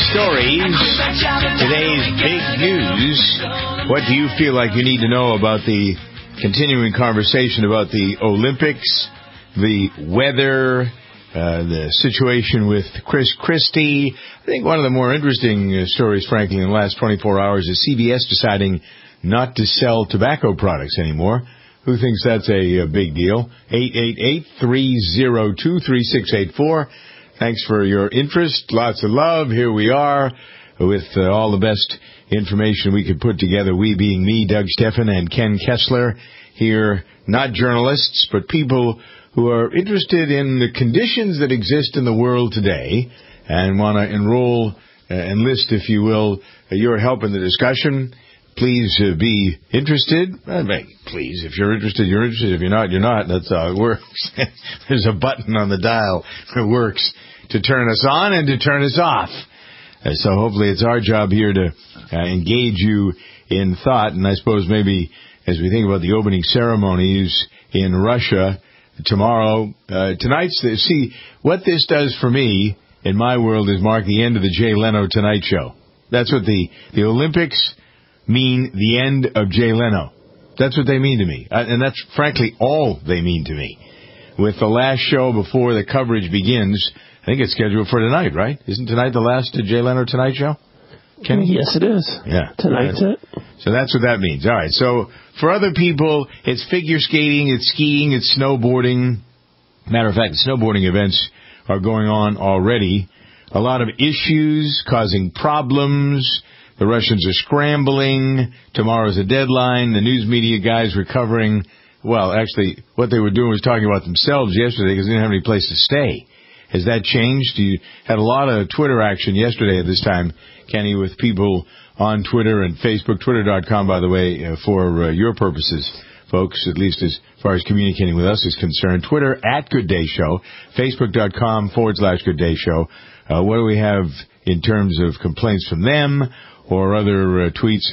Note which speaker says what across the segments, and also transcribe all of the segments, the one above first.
Speaker 1: stories. Today's big news. What do you feel like you need to know about the continuing conversation about the Olympics, the weather, the situation with Chris Christie? I think one of the more interesting stories, frankly, in the last 24 hours is CBS deciding not to sell tobacco products anymore. Who thinks that's a big deal? 888-302-3684. Thanks for your interest. Lots of love. Here we are with all the best information we could put together. We being me, Doug Steffen, and Ken Kessler here. Not journalists, but people who are interested in the conditions that exist in the world today and want to enlist, if you will, your help in the discussion. Please be interested. Please, if you're interested, you're interested. If you're not, you're not. That's how it works. There's a button on the dial that works to turn us on and to turn us off. So hopefully it's our job here to engage you in thought. And I suppose maybe as we think about the opening ceremonies in Russia tomorrow, see, what this does for me in my world is mark the end of the Jay Leno Tonight Show. That's what the Olympics mean, the end of Jay Leno. That's what they mean to me. And that's, frankly, all they mean to me. With the last show before the coverage begins, I think it's scheduled for tonight, right? Isn't tonight the last Jay Leno Tonight Show? Kenny?
Speaker 2: Yes, it is.
Speaker 1: Yeah.
Speaker 2: Tonight's it.
Speaker 1: So that's what that means. All right. So for other people, it's figure skating, it's skiing, it's snowboarding. Matter of fact, the snowboarding events are going on already. A lot of issues causing problems. The Russians are scrambling. Tomorrow's a deadline. The news media guys were covering, well, actually, what they were doing was talking about themselves yesterday because they didn't have any place to stay. Has that changed? You had a lot of Twitter action yesterday at this time, Kenny, with people on Twitter and Facebook. Twitter.com, by the way, for your purposes, folks, at least as far as communicating with us is concerned. Twitter at Good Day Show. Facebook.com/Good Day Show. What do we have in terms of complaints from them or other tweets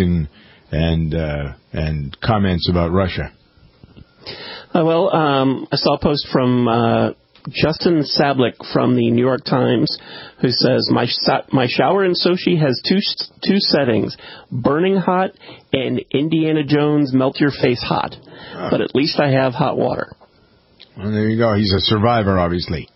Speaker 1: and comments about Russia?
Speaker 2: I saw a post from Justin Sablik from the New York Times, who says, my shower in Sochi has two settings, burning hot and Indiana Jones melt your face hot. But at least I have hot water.
Speaker 1: Well, there you go. He's a survivor, obviously.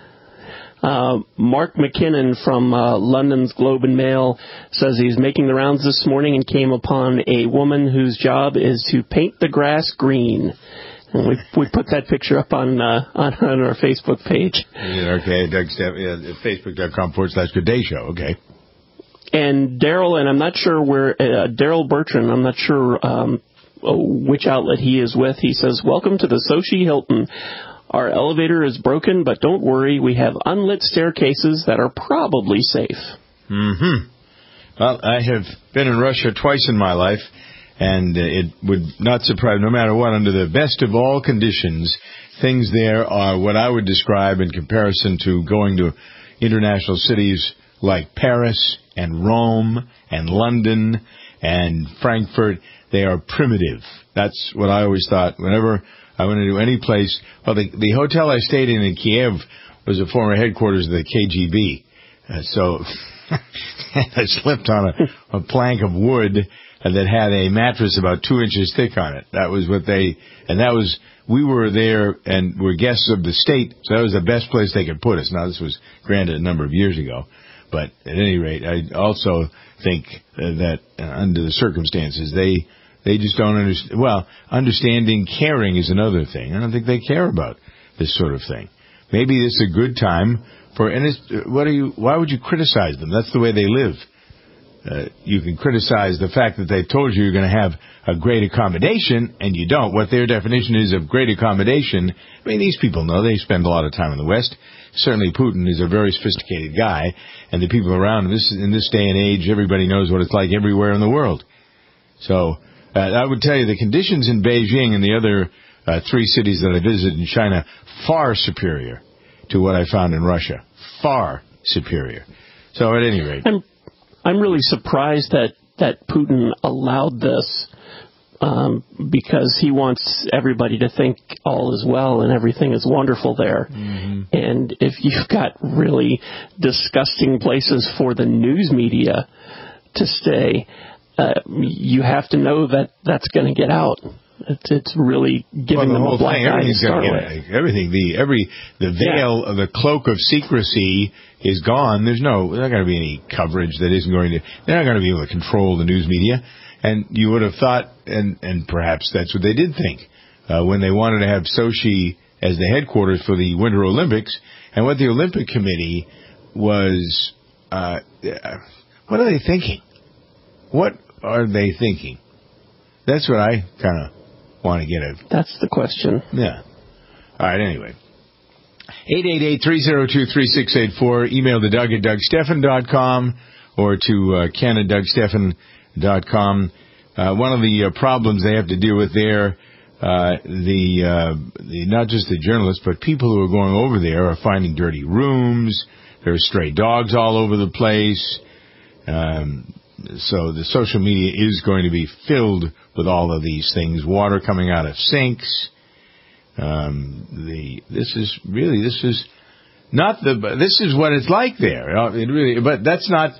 Speaker 2: Mark McKinnon from London's Globe and Mail says he's making the rounds this morning and came upon a woman whose job is to paint the grass green. And we put that picture up on our Facebook page.
Speaker 1: Yeah, okay, Facebook.com/Good Day Show. Okay.
Speaker 2: And Daryl, and I'm not sure where Daryl Bertrand. I'm not sure which outlet he is with. He says, "Welcome to the Sochi Hilton. Our elevator is broken, but don't worry. We have unlit staircases that are probably safe."
Speaker 1: Mm-hmm. Well, I have been in Russia twice in my life. And it would not surprise, no matter what, under the best of all conditions, things there are what I would describe in comparison to going to international cities like Paris and Rome and London and Frankfurt. They are primitive. That's what I always thought. Whenever I went into any place, well, the hotel I stayed in Kiev was a former headquarters of the KGB. So I slept on a plank of wood that had a mattress about 2 inches thick on it. That was we were there and were guests of the state, so that was the best place they could put us. Now, this was granted a number of years ago, but at any rate, I also think that under the circumstances, they just don't understand. Well, understanding, caring is another thing. I don't think they care about this sort of thing. Maybe this is a good time why would you criticize them? That's the way they live. You can criticize the fact that they told you you're going to have a great accommodation, and you don't. What their definition is of great accommodation, I mean, these people know. They spend a lot of time in the West. Certainly Putin is a very sophisticated guy, and the people around him, in this day and age, everybody knows what it's like everywhere in the world. So I would tell you the conditions in Beijing and the other 3 cities that I visited in China, far superior to what I found in Russia. Far superior. So at any rate,
Speaker 2: I'm really surprised that Putin allowed this because he wants everybody to think all is well and everything is wonderful there. Mm-hmm. And if you've got really disgusting places for the news media to stay, you have to know that that's going to get out. It's really giving them a black eye to start with.
Speaker 1: Everything, the veil, the cloak of secrecy is gone. There's not going to be any coverage that isn't going to. They're not going to be able to control the news media. And you would have thought, and perhaps that's what they did think when they wanted to have Sochi as the headquarters for the Winter Olympics, and what the Olympic Committee was. What are they thinking? What are they thinking? That's what I kind of want to get at.
Speaker 2: That's the question.
Speaker 1: Yeah. All right, anyway. 888-302-3684. Email to Doug at DougSteffen.com or to Ken at DougSteffen.com. One of the problems they have to deal with there, not just the journalists, but people who are going over there are finding dirty rooms. There are stray dogs all over the place. So the social media is going to be filled with all of these things. Water coming out of sinks. This is what it's like there. But that's not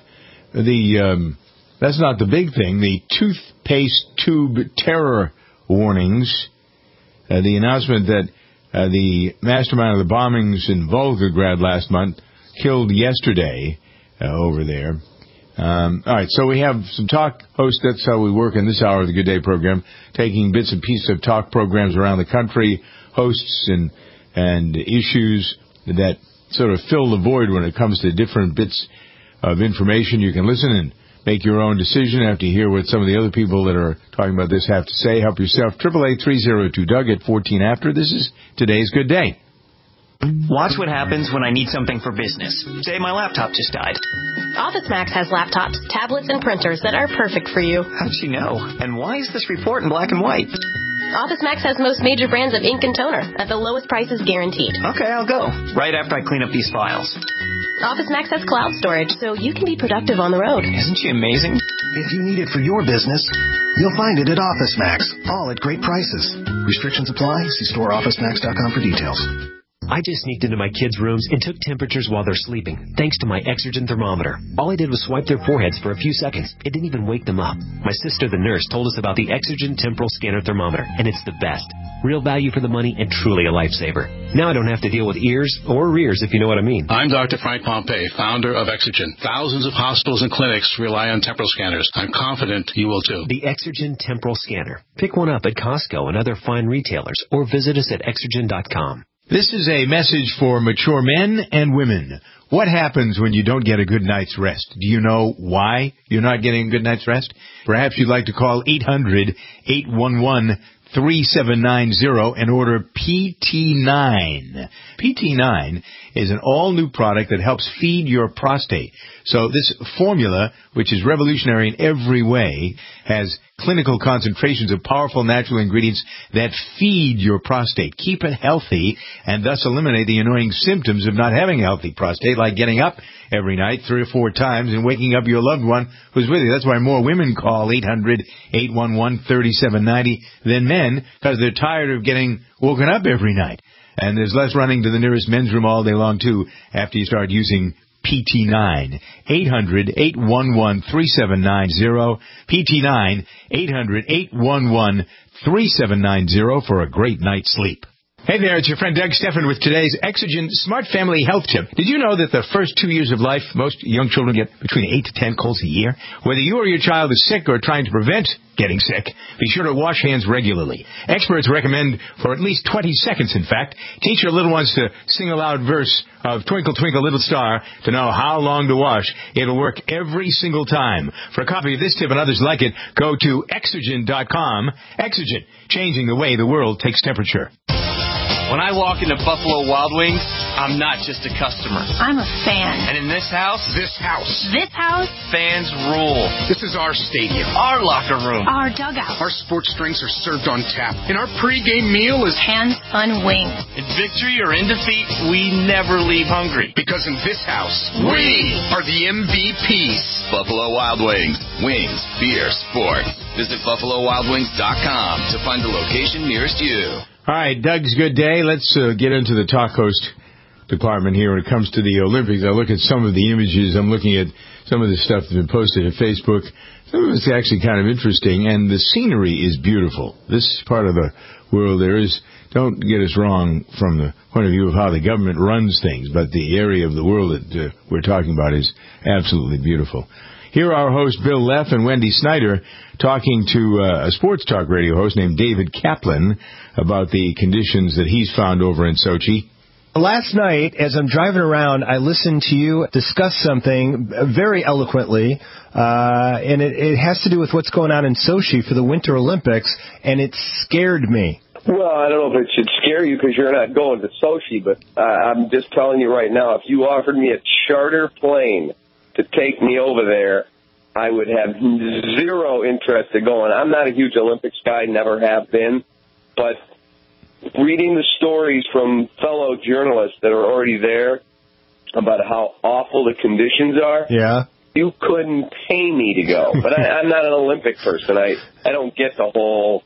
Speaker 1: the big thing. The toothpaste tube terror warnings. The announcement that the mastermind of the bombings in Volgograd last month killed yesterday over there. All right, so we have some talk hosts. That's how we work in this hour of the Good Day program, taking bits and pieces of talk programs around the country, hosts and issues that sort of fill the void when it comes to different bits of information. You can listen and make your own decision after you hear what some of the other people that are talking about this have to say. Help yourself. 888-302-DOUG at 14 after. This is today's Good Day.
Speaker 3: Watch what happens when I need something for business. Say my laptop just died.
Speaker 4: OfficeMax has laptops, tablets, and printers that are perfect for you.
Speaker 3: How'd she know? And why is this report in black and white?
Speaker 4: OfficeMax has most major brands of ink and toner at the lowest prices guaranteed.
Speaker 3: Okay, I'll go. Right after I clean up these files.
Speaker 4: OfficeMax has cloud storage, so you can be productive on the road.
Speaker 3: Isn't she amazing?
Speaker 5: If you need it for your business, you'll find it at OfficeMax, all at great prices. Restrictions apply. See storeofficemax.com for details.
Speaker 6: I just sneaked into my kids' rooms and took temperatures while they're sleeping, thanks to my Exergen thermometer. All I did was swipe their foreheads for a few seconds. It didn't even wake them up. My sister, the nurse, told us about the Exergen temporal scanner thermometer, and it's the best. Real value for the money and truly a lifesaver. Now I don't have to deal with ears or rears, if you know what I mean.
Speaker 7: I'm Dr. Frank Pompey, founder of Exergen. Thousands of hospitals and clinics rely on temporal scanners. I'm confident you will too.
Speaker 6: The Exergen temporal scanner. Pick one up at Costco and other fine retailers, or visit us at Exergen.com.
Speaker 1: This is a message for mature men and women. What happens when you don't get a good night's rest? Do you know why you're not getting a good night's rest? Perhaps you'd like to call 800-811-3790 and order PT9. PT9 is an all-new product that helps feed your prostate. So this formula, which is revolutionary in every way, has clinical concentrations of powerful natural ingredients that feed your prostate, keep it healthy, and thus eliminate the annoying symptoms of not having a healthy prostate, like getting up every night 3 or 4 times and waking up your loved one who's with you. That's why more women call 800-811-3790 than men, because they're tired of getting woken up every night. And there's less running to the nearest men's room all day long, too, after you start using PT9. 800-811-3790. PT9, 800-811-3790 for a great night's sleep. Hey there, it's your friend Doug Steffen with today's Exergen Smart Family Health Tip. Did you know that the first 2 years of life, most young children get between 8 to 10 colds a year? Whether you or your child is sick or trying to prevent getting sick, be sure to wash hands regularly. Experts recommend for at least 20 seconds, in fact. Teach your little ones to sing a loud verse of Twinkle, Twinkle, Little Star to know how long to wash. It'll work every single time. For a copy of this tip and others like it, go to Exergen.com. Exergen, changing the way the world takes temperature.
Speaker 8: When I walk into Buffalo Wild Wings, I'm not just a customer.
Speaker 9: I'm a fan.
Speaker 8: And in this house, fans rule.
Speaker 10: This is our stadium.
Speaker 8: Our locker room.
Speaker 9: Our dugout.
Speaker 10: Our sports drinks are served on tap. And our pregame meal is
Speaker 9: Hands Fun Wings.
Speaker 8: In victory or in defeat, we never leave hungry.
Speaker 10: Because in this house, we are the MVPs.
Speaker 11: Buffalo Wild Wings. Wings, beer, sports. Visit BuffaloWildWings.com to find the location nearest you.
Speaker 1: All right, Doug's Good Day. Let's get into the talk host department here when it comes to the Olympics. I look at some of the images. I'm looking at some of the stuff that's been posted to Facebook. Some of it's actually kind of interesting, and the scenery is beautiful. This part of the world, don't get us wrong from the point of view of how the government runs things, but the area of the world that we're talking about is absolutely beautiful. Here are our hosts, Bill Leff and Wendy Snyder, talking to a sports talk radio host named David Kaplan about the conditions that he's found over in Sochi.
Speaker 12: Last night, as I'm driving around, I listened to you discuss something very eloquently, and it has to do with what's going on in Sochi for the Winter Olympics, and it scared me.
Speaker 13: Well, I don't know if it should scare you because you're not going to Sochi, but I'm just telling you right now, if you offered me a charter plane to take me over there, I would have zero interest in going. I'm not a huge Olympics guy, never have been, but reading the stories from fellow journalists that are already there about how awful the conditions are, you couldn't pay me to go. But I'm not an Olympic person. I don't get the whole,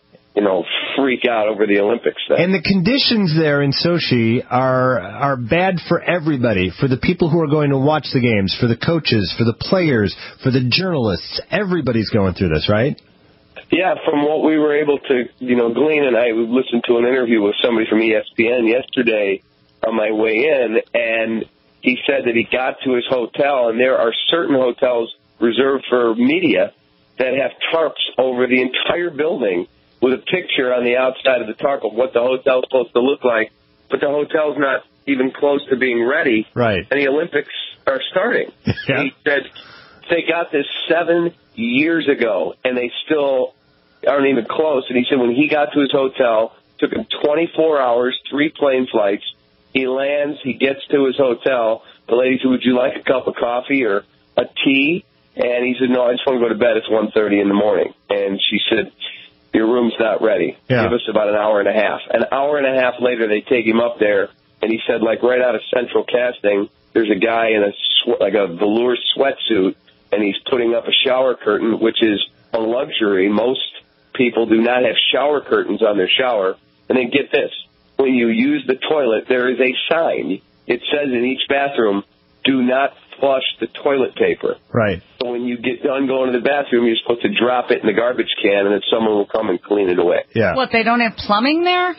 Speaker 13: freak out over the Olympics thing.
Speaker 12: And the conditions there in Sochi are bad for everybody, for the people who are going to watch the games, for the coaches, for the players, for the journalists. Everybody's going through this, right?
Speaker 13: Yeah, from what we were able to, glean, and I listened to an interview with somebody from ESPN yesterday on my way in, and he said that he got to his hotel, and there are certain hotels reserved for media that have tarps over the entire building with a picture on the outside of the tarp of what the hotel's supposed to look like, but the hotel's not even close to being ready,
Speaker 12: right?
Speaker 13: And the Olympics are starting.
Speaker 12: Yeah.
Speaker 13: He said they got this 7 years ago, and they still aren't even close. And he said when he got to his hotel, took him 24 hours, 3 plane flights. He lands, he gets to his hotel. The lady said, would you like a cup of coffee or a tea? And he said, no, I just want to go to bed. It's 1:30 in the morning. And she said, your room's not ready.
Speaker 12: Yeah.
Speaker 13: Give us about an hour and a half. An hour and a half later, they take him up there, and he said, like right out of Central Casting, there's a guy in a velour sweatsuit, and he's putting up a shower curtain, which is a luxury. Most people do not have shower curtains on their shower. And then get this, when you use the toilet, there is a sign. It says in each bathroom, do not flush the toilet paper.
Speaker 12: Right.
Speaker 13: So when you get done going to the bathroom, you're supposed to drop it in the garbage can, and then someone will come and clean it away.
Speaker 12: Yeah.
Speaker 14: What, they don't have plumbing there?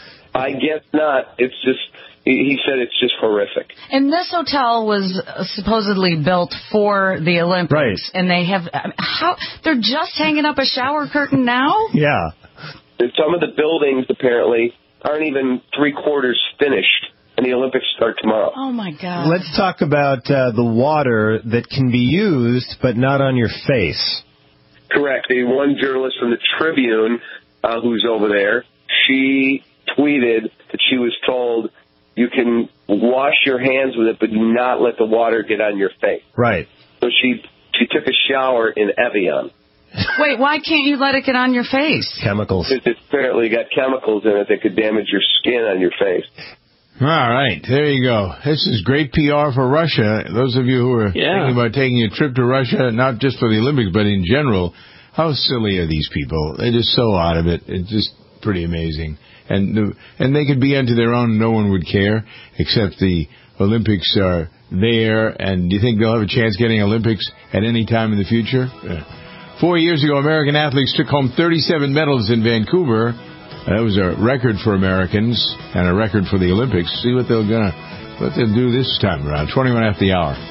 Speaker 13: I guess not. It's just, he said it's just horrific.
Speaker 14: And this hotel was supposedly built for the Olympics.
Speaker 12: Right.
Speaker 14: And they have, they're just hanging up a shower curtain now?
Speaker 12: Yeah.
Speaker 13: And some of the buildings, apparently, aren't even 3/4 finished, and the Olympics start tomorrow.
Speaker 14: Oh, my God.
Speaker 12: Let's talk about the water that can be used, but not on your face.
Speaker 13: Correct. The one journalist from the Tribune who's over there, she tweeted that she was told you can wash your hands with it, but do not let the water get on your face.
Speaker 12: Right.
Speaker 13: So she took a shower in Evian.
Speaker 14: Wait, why can't you let it get on your face?
Speaker 12: Chemicals.
Speaker 13: It's apparently got chemicals in it that could damage your skin on your face.
Speaker 1: All right, there you go. This is great PR for Russia. Those of you who are thinking about taking a trip to Russia, not just for the Olympics, but in general, how silly are these people? They're just so out of it. It's just pretty amazing. And they could be unto their own. No one would care, except the Olympics are there. And do you think they'll have a chance getting Olympics at any time in the future? 4 years ago, American athletes took home 37 medals in Vancouver. That was a record for Americans and a record for the Olympics. See what they'll do this time around. 21 after the hour.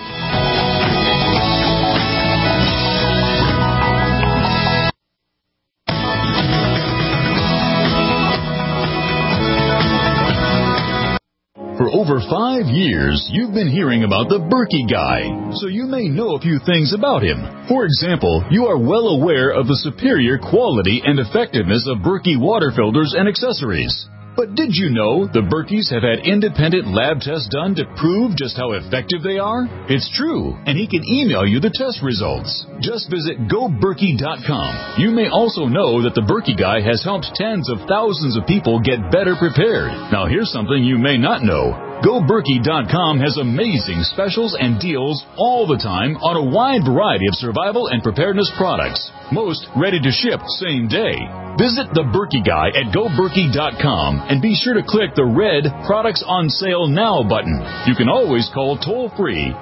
Speaker 15: For over 5 years, you've been hearing about the Berkey Guy, so you may know a few things about him. For example, you are well aware of the superior quality and effectiveness of Berkey water filters and accessories. But did you know the Berkeys have had independent lab tests done to prove just how effective they are? It's true, and he can email you the test results. Just visit GoBerkey.com. You may also know that the Berkey Guy has helped tens of thousands of people get better prepared. Now here's something you may not know. GoBerkey.com has amazing specials and deals all the time on a wide variety of survival and preparedness products. Most ready to ship same day. Visit the Berkey Guy at GoBerkey.com and be sure to click the red Products on Sale Now button. You can always call toll-free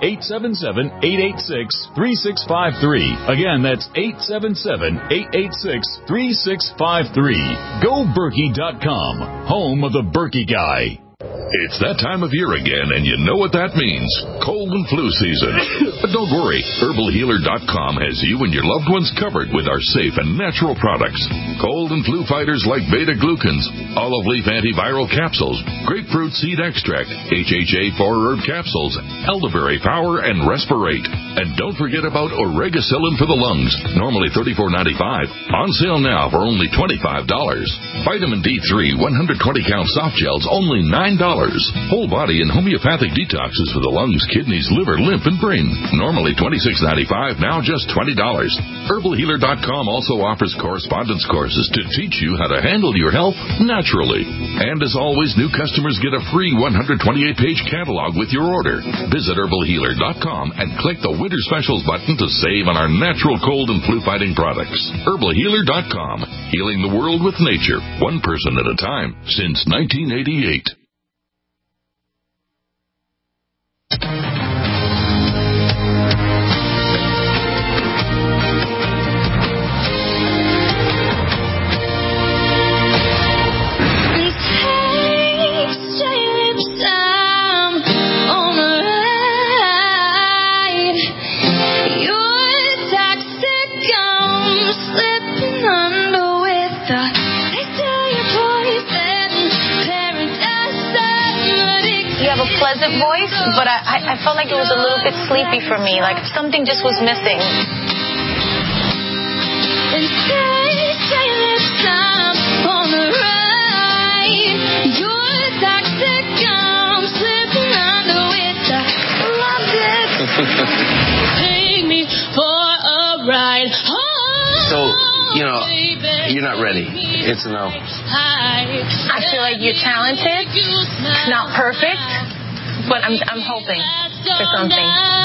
Speaker 15: 877-886-3653. Again, that's 877-886-3653. GoBerkey.com, home of the Berkey Guy.
Speaker 16: It's that time of year again, and you know what that means. Cold and flu season. But don't worry. HerbalHealer.com has you and your loved ones covered with our safe and natural products. Cold and flu fighters like beta-glucans, olive leaf antiviral capsules, grapefruit seed extract, HHA 4-herb capsules, elderberry power, and Respirate. And don't forget about Oregacillin for the lungs, normally $34.95. On sale now for only $25. Vitamin D3 120-count soft gels, only $9. Whole body and homeopathic detoxes for the lungs, kidneys, liver, lymph, and brain. Normally $26.95, now just $20. HerbalHealer.com also offers correspondence courses to teach you how to handle your health naturally. And as always, new customers get a free 128-page catalog with your order. Visit HerbalHealer.com and click the Winter Specials button to save on our natural cold and flu-fighting products. HerbalHealer.com, healing the world with nature, one person at a time, since 1988.
Speaker 9: Pleasant voice, but I felt like it was a little bit sleepy for me, like something just was missing.
Speaker 17: Take me for a ride.
Speaker 18: So, you're not ready. It's a no.
Speaker 9: I feel like you're talented. It's not perfect, but I'm hoping for something.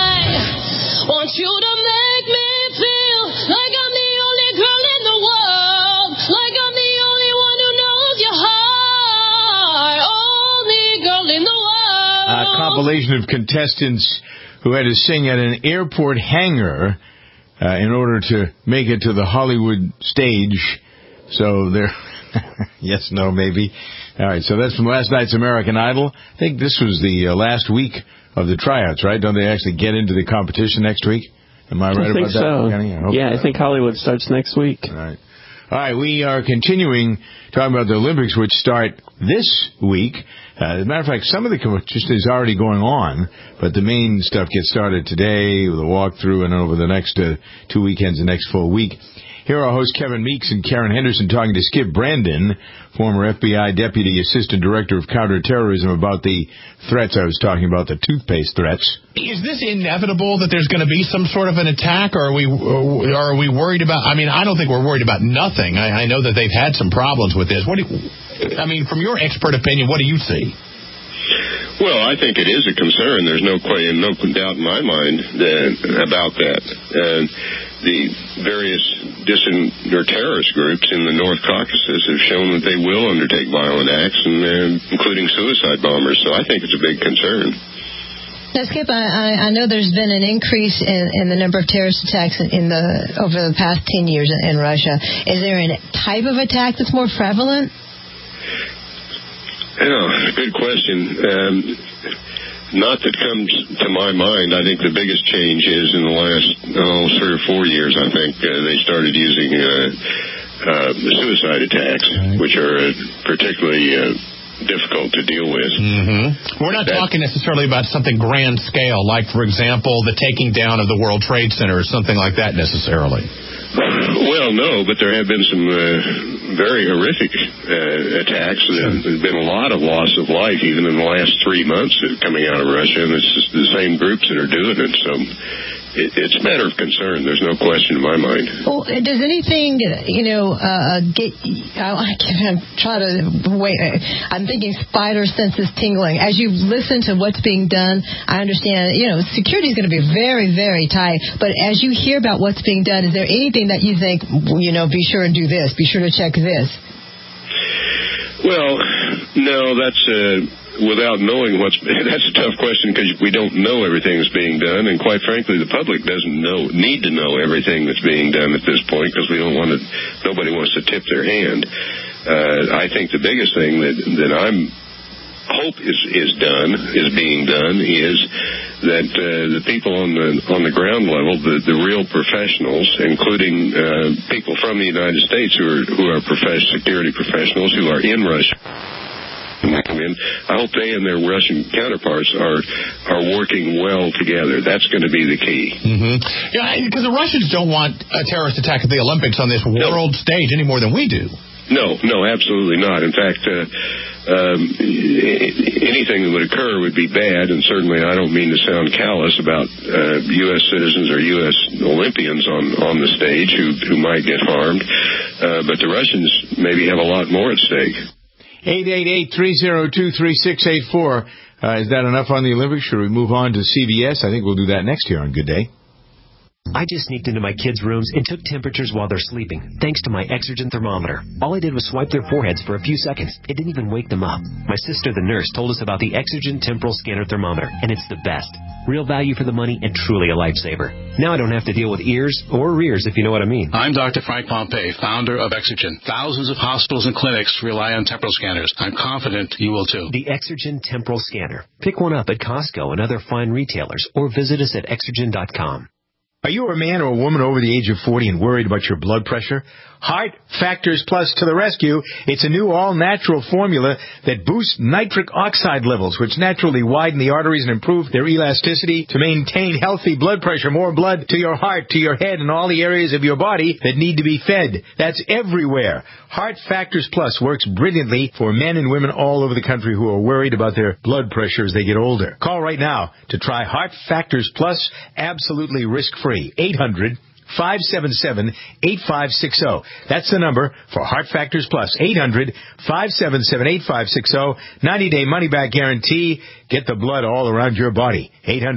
Speaker 17: Want you to make me feel like I'm the only girl in the world, like I'm the only one who knows your heart, only girl in the world.
Speaker 1: A compilation of contestants who had to sing at an airport hangar in order to make it to the Hollywood stage. So they're yes, no, maybe. All right, so that's from last night's American Idol. I think this was the last week of the tryouts, right? Don't they actually get into the competition next week? Am I right about that?
Speaker 2: So. I think Hollywood starts next week.
Speaker 1: All right. All right, we are continuing talking about the Olympics, which start this week. As a matter of fact, some of the just is already going on, but the main stuff gets started today with a walkthrough and over the next 2 weekends, the next full week. Here are hosts Kevin Meeks and Karen Henderson talking to Skip Brandon, former FBI Deputy Assistant Director of Counterterrorism, about the threats I was talking about, the toothpaste threats.
Speaker 19: Is this inevitable that there's going to be some sort of an attack, or are we worried about? I mean, I don't think we're worried about nothing. I know that they've had some problems with this. From your expert opinion, what do you see?
Speaker 20: Well, I think it is a concern. There's no doubt in my mind about that. The various terrorist groups in the North Caucasus have shown that they will undertake violent acts, including suicide bombers. So I think it's a big concern.
Speaker 21: Now, Skip, I know there's been an increase in the number of terrorist attacks over the past 10 years in Russia. Is there a type of attack that's more prevalent?
Speaker 20: Yeah, good question. Not that comes to my mind. I think the biggest change is in the last 3 or 4 years, I think, they started using suicide attacks, which are particularly difficult to deal with.
Speaker 19: Mm-hmm. We're not talking necessarily about something grand scale, like, for example, the taking down of the World Trade Center or something like that necessarily.
Speaker 20: Well, no, but there have been some very horrific attacks. There's been a lot of loss of life, even in the last 3 months coming out of Russia, and it's just the same groups that are doing it. So it's a matter of concern. There's no question in my mind.
Speaker 21: Well, does anything, get... I'm trying to wait. I'm thinking spider senses tingling. As you listen to what's being done, I understand, security is going to be very, very tight. But as you hear about what's being done, is there anything that you think, be sure and do this, be sure to check this?
Speaker 20: Well, no, that's without knowing that's a tough question because we don't know everything that's being done, and quite frankly, the public doesn't need to know everything that's being done at this point because nobody wants to tip their hand. I think the biggest thing that I'm hope is being done is that the people on the ground level, the real professionals, including people from the United States who are security professionals who are in Russia. I hope they and their Russian counterparts are working well together. That's going to be the key.
Speaker 19: Mm-hmm. Yeah, because the Russians don't want a terrorist attack at the Olympics on this world stage any more than we do.
Speaker 20: No, absolutely not. In fact, anything that would occur would be bad, and certainly I don't mean to sound callous about U.S. citizens or U.S. Olympians on the stage who might get harmed, but the Russians maybe have a lot more at stake.
Speaker 1: 888-302-3684. Is that enough on the Olympics? Should we move on to CBS? I think we'll do that next year on Good Day.
Speaker 6: I just sneaked into my kids' rooms and took temperatures while they're sleeping, thanks to my Exergen thermometer. All I did was swipe their foreheads for a few seconds. It didn't even wake them up. My sister, the nurse, told us about the Exergen temporal scanner thermometer, and it's the best. Real value for the money and truly a lifesaver. Now I don't have to deal with ears or rears, if you know what I mean.
Speaker 7: I'm Dr. Frank Pompey, founder of Exergen. Thousands of hospitals and clinics rely on temporal scanners. I'm confident you will too.
Speaker 6: The Exergen temporal scanner. Pick one up at Costco and other fine retailers, or visit us at Exergen.com.
Speaker 1: Are you a man or a woman over the age of 40 and worried about your blood pressure? Heart Factors Plus to the rescue. It's a new all-natural formula that boosts nitric oxide levels, which naturally widen the arteries and improve their elasticity to maintain healthy blood pressure, more blood to your heart, to your head, and all the areas of your body that need to be fed. That's everywhere. Heart Factors Plus works brilliantly for men and women all over the country who are worried about their blood pressure as they get older. Call right now to try Heart Factors Plus absolutely risk-free. 800-577-8560. That's the number for Heart Factors Plus. 800-577-8560. 90-day money-back guarantee. Get the blood all around your body.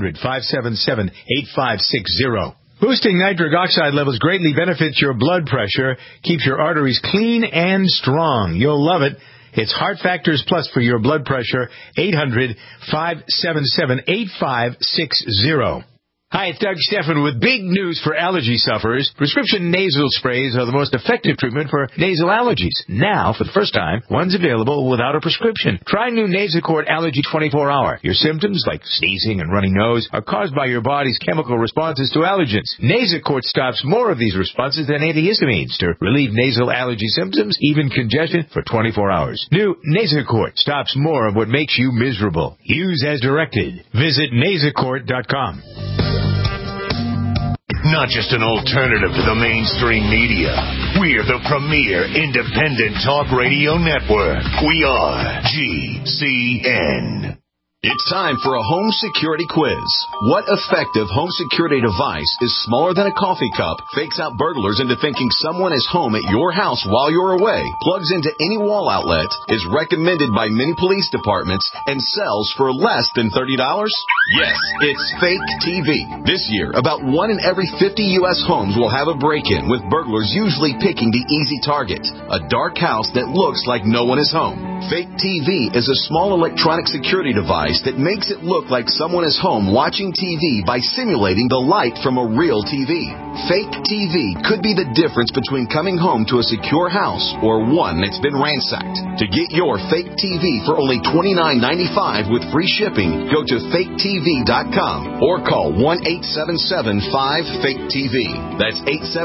Speaker 1: 800-577-8560. Boosting nitric oxide levels greatly benefits your blood pressure, keeps your arteries clean and strong. You'll love it. It's Heart Factors Plus for your blood pressure. 800-577-8560. Hi, it's Doug Stephan with big news for allergy sufferers. Prescription nasal sprays are the most effective treatment for nasal allergies. Now, for the first time, one's available without a prescription. Try new Nasacort Allergy 24-Hour. Your symptoms, like sneezing and runny nose, are caused by your body's chemical responses to allergens. Nasacort stops more of these responses than antihistamines to relieve nasal allergy symptoms, even congestion, for 24 hours. New Nasacort stops more of what makes you miserable. Use as directed. Visit Nasacort.com.
Speaker 4: Not just an alternative to the mainstream media. We're the premier independent talk radio network. We are GCN.
Speaker 22: It's time for a home security quiz. What effective home security device is smaller than a coffee cup, fakes out burglars into thinking someone is home at your house while you're away, plugs into any wall outlet, is recommended by many police departments, and sells for less than $30? Yes, it's Fake TV. This year, about 1 in every 50 U.S. homes will have a break-in, with burglars usually picking the easy target, a dark house that looks like no one is home. Fake TV is a small electronic security device that makes it look like someone is home watching TV by simulating the light from a real TV. Fake TV could be the difference between coming home to a secure house or one that's been ransacked. To get your Fake TV for only $29.95 with free shipping, go to faketv.com or call 1-877-5-FAKE-TV. That's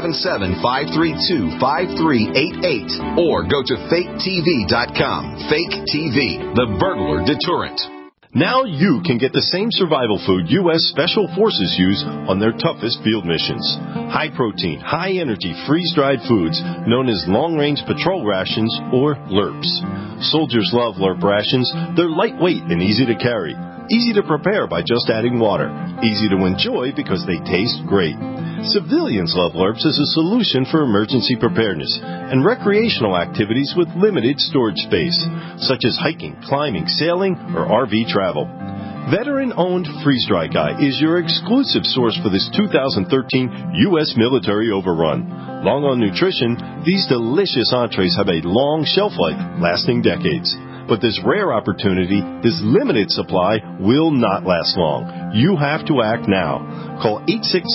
Speaker 22: 877-532-5388 or go to faketv.com. Fake TV, the burglar deterrent.
Speaker 23: Now you can get the same survival food U.S. Special Forces use on their toughest field missions. High-protein, high-energy, freeze-dried foods known as long-range patrol rations, or LRRPs. Soldiers love LRRP rations. They're lightweight and easy to carry. Easy to prepare by just adding water. Easy to enjoy because they taste great. Civilians love LURPS as a solution for emergency preparedness and recreational activities with limited storage space, such as hiking, climbing, sailing, or RV travel. Veteran-owned Freeze Dry Guy is your exclusive source for this 2013 U.S. military overrun. Long on nutrition, these delicious entrees have a long shelf life, lasting decades. But this rare opportunity, this limited supply, will not last long. You have to act now. Call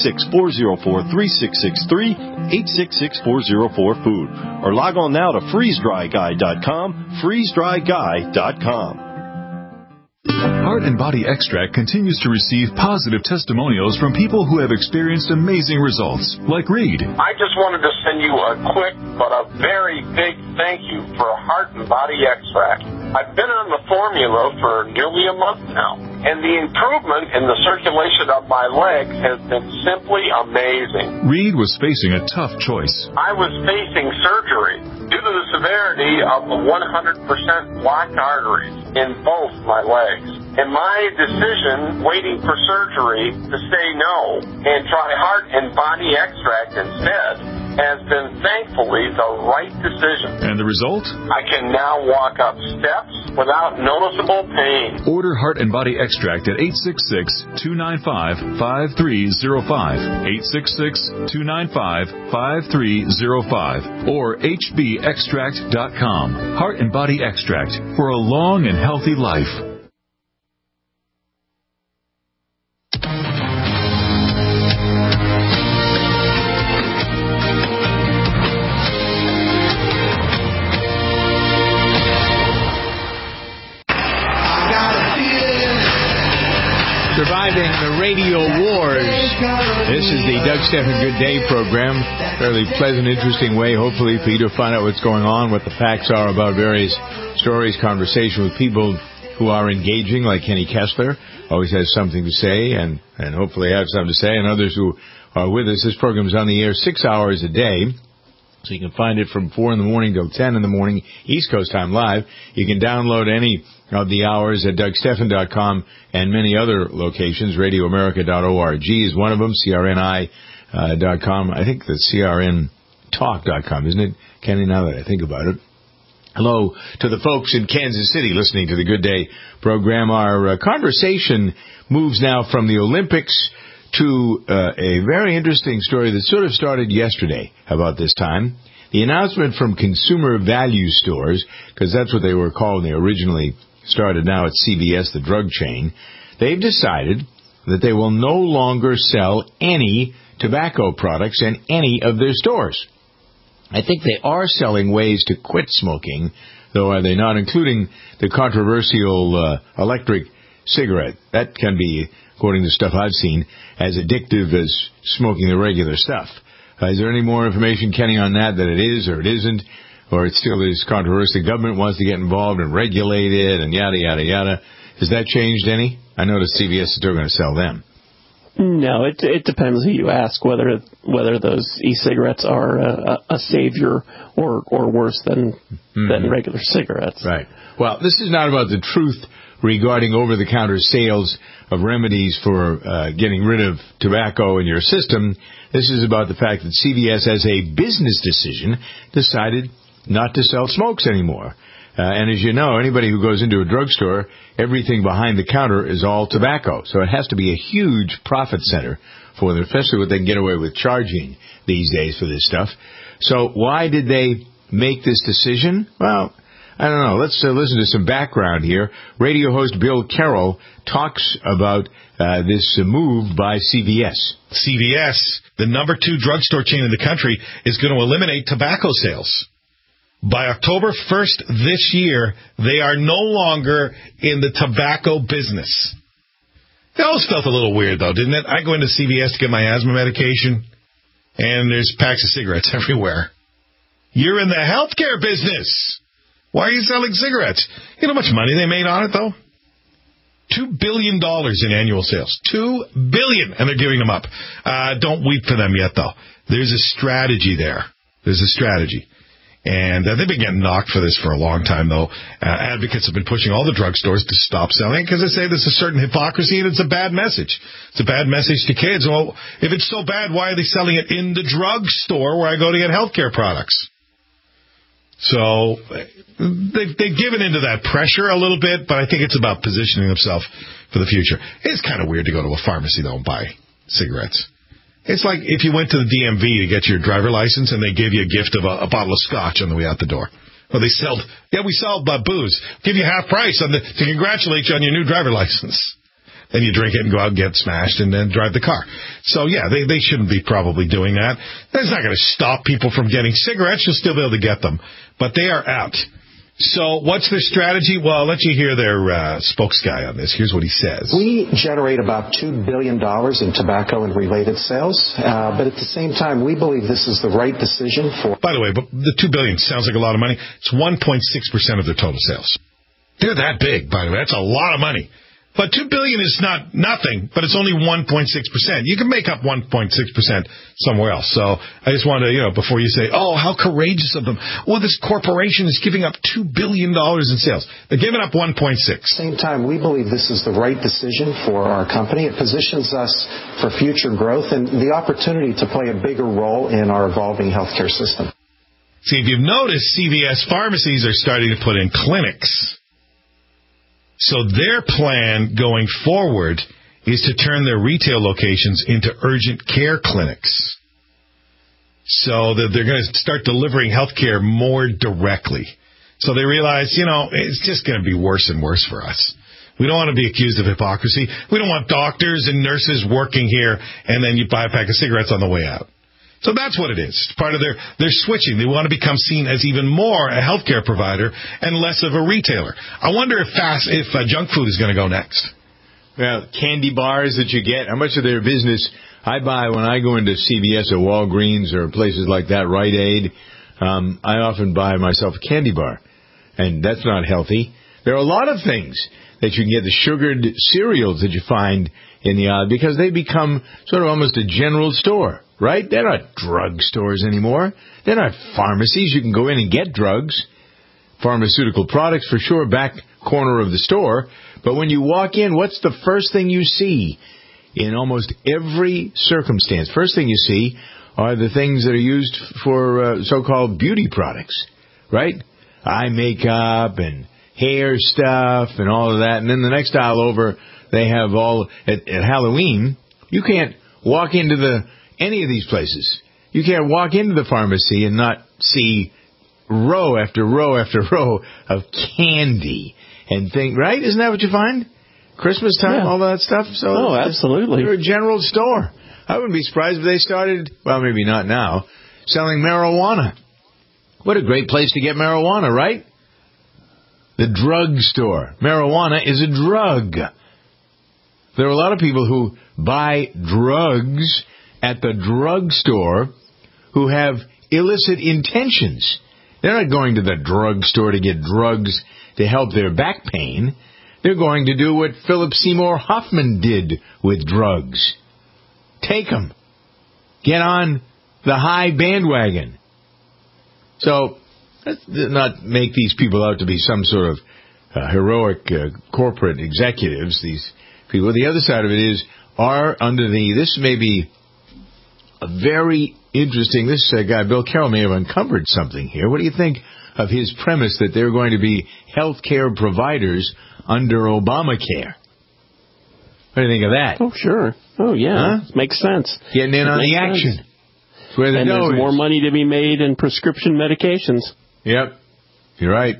Speaker 23: 866-404-3663, 866-404-FOOD, or log on now to freezedryguy.com, freezedryguy.com.
Speaker 15: Heart and Body Extract continues to receive positive testimonials from people who have experienced amazing results, like Reed.
Speaker 3: I just wanted to send you a quick but a very big thank you for Heart and Body Extract. I've been on the formula for nearly a month now, and the improvement in the circulation of my legs has been simply amazing.
Speaker 15: Reed was facing a tough choice.
Speaker 3: I was facing surgery due to the severity of the 100% blocked arteries in both my legs. And my decision, waiting for surgery, to say no and try Heart and Body Extract instead, has been thankfully the right decision.
Speaker 15: And the result?
Speaker 3: I can now walk up steps without noticeable pain.
Speaker 15: Order Heart and Body Extract at 866-295-5305, 866-295-5305, or hbextract.com. Heart and Body Extract for a long and healthy life.
Speaker 1: Surviving the radio wars. This is the Doug Stephan Good Day program. Fairly pleasant, interesting way, hopefully, for you to find out what's going on, what the facts are about various stories, conversation with people who are engaging, like Kenny Kessler, always has something to say, and hopefully have something to say, and others who are with us. This program is on the air 6 hours a day. So you can find it from 4 in the morning till 10 in the morning, East Coast time live. You can download any of the hours at DougStephan.com and many other locations. RadioAmerica.org is one of them, CRNI.com. I think that's CRNTalk.com, isn't it, Kenny, now that I think about it? Hello to the folks in Kansas City listening to the Good Day program. Our conversation moves now from the Olympics to a very interesting story that sort of started yesterday about this time. The announcement from Consumer Value Stores, because that's what they were called when they originally started, now at CVS, the drug chain. They've decided that they will no longer sell any tobacco products in any of their stores. I think they are selling ways to quit smoking, though are they not, including the controversial electric cigarette. That can be, according to stuff I've seen, as addictive as smoking the regular stuff. Is there any more information, Kenny, on that it is or it isn't, or it still is controversial? The government wants to get involved and regulate it and yada, yada, yada. Has that changed any? I noticed CVS is still going to sell them.
Speaker 2: No, it depends who you ask whether those e-cigarettes are a savior or worse than regular cigarettes.
Speaker 1: Right. Well, this is not about the truth regarding over-the-counter sales of remedies for getting rid of tobacco in your system. This is about the fact that CVS, as a business decision, decided not to sell smokes anymore. And as you know, anybody who goes into a drugstore, everything behind the counter is all tobacco. So it has to be a huge profit center for them, especially what they can get away with charging these days for this stuff. So why did they make this decision? Well, I don't know. Let's listen to some background here. Radio host Bill Carroll talks about this move by CVS.
Speaker 5: CVS, the number 2 drugstore chain in the country, is going to eliminate tobacco sales. By October 1st this year, they are no longer in the tobacco business. It always felt a little weird, though, didn't it? I go into CVS to get my asthma medication, and there's packs of cigarettes everywhere. You're in the healthcare business. Why are you selling cigarettes? You know how much money they made on it, though? $2 billion in annual sales. $2 billion, and they're giving them up. Don't weep for them yet, though. There's a strategy there. There's a strategy. And they've been getting knocked for this for a long time, though. Advocates have been pushing all the drugstores to stop selling it because they say there's a certain hypocrisy and it's a bad message. It's a bad message to kids. Well, if it's so bad, why are they selling it in the drugstore where I go to get healthcare products? So they've given into that pressure a little bit, but I think it's about positioning themselves for the future. It's kind of weird to go to a pharmacy, though, and buy cigarettes. It's like if you went to the DMV to get your driver license and they gave you a gift of a bottle of scotch on the way out the door. Well, we sell booze. Give you half price to congratulate you on your new driver license. Then you drink it and go out and get smashed and then drive the car. So, yeah, they shouldn't be probably doing that. That's not going to stop people from getting cigarettes. You'll still be able to get them. But they are out. So what's their strategy? Well, I'll let you hear their spokes guy on this. Here's what he says.
Speaker 8: We generate about $2 billion in tobacco and related sales, but at the same time, we believe this is the right decision for...
Speaker 5: By the way, but the $2 billion sounds like a lot of money. It's 1.6% of their total sales. They're that big, by the way. That's a lot of money. But $2 billion is not nothing, but it's only 1.6%. You can make up 1.6% somewhere else. So I just want to, before you say, oh, how courageous of them. Well, this corporation is giving up $2 billion in sales. They're giving up 1.6.
Speaker 8: At the same time, we believe this is the right decision for our company. It positions us for future growth and the opportunity to play a bigger role in our evolving healthcare system.
Speaker 5: See, if you've noticed, CVS pharmacies are starting to put in clinics. So their plan going forward is to turn their retail locations into urgent care clinics. So that they're going to start delivering health care more directly. So they realize, it's just going to be worse and worse for us. We don't want to be accused of hypocrisy. We don't want doctors and nurses working here and then you buy a pack of cigarettes on the way out. So that's what it is. Part of their switching. They want to become seen as even more a healthcare provider and less of a retailer. I wonder if junk food is going to go next.
Speaker 1: Well, candy bars that you get, how much of their business I buy when I go into CVS or Walgreens or places like that, Rite Aid, I often buy myself a candy bar. And that's not healthy. There are a lot of things that you can get, the sugared cereals that you find in the aisle, because they become sort of almost a general store. Right? They're not drug stores anymore. They're not pharmacies. You can go in and get drugs, pharmaceutical products for sure, back corner of the store. But when you walk in, what's the first thing you see in almost every circumstance? First thing you see are the things that are used for so-called beauty products, right? Eye makeup and hair stuff and all of that. And then the next aisle over, they have all, at Halloween, you can't walk into any of these places. You can't walk into the pharmacy and not see row after row after row of candy and things, right? Isn't that what you find? Christmas time, all that stuff? So
Speaker 2: absolutely.
Speaker 1: They're a general store. I wouldn't be surprised if they started, well, maybe not now, selling marijuana. What a great place to get marijuana, right? The drug store. Marijuana is a drug. There are a lot of people who buy drugs at the drugstore who have illicit intentions. They're not going to the drugstore to get drugs to help their back pain. They're going to do what Philip Seymour Hoffman did with drugs. Take them. Get on the high bandwagon. So, let's not make these people out to be some sort of heroic corporate executives, these people. The other side of it is, this may be a very interesting, this guy, Bill Carroll, may have uncovered something here. What do you think of his premise that they're going to be health care providers under Obamacare? What do you think of that?
Speaker 2: Oh, sure. Oh, yeah. Huh? Makes sense.
Speaker 1: Getting in on the action. That's where
Speaker 2: and there's more money to be made in prescription medications.
Speaker 1: Yep. You're right.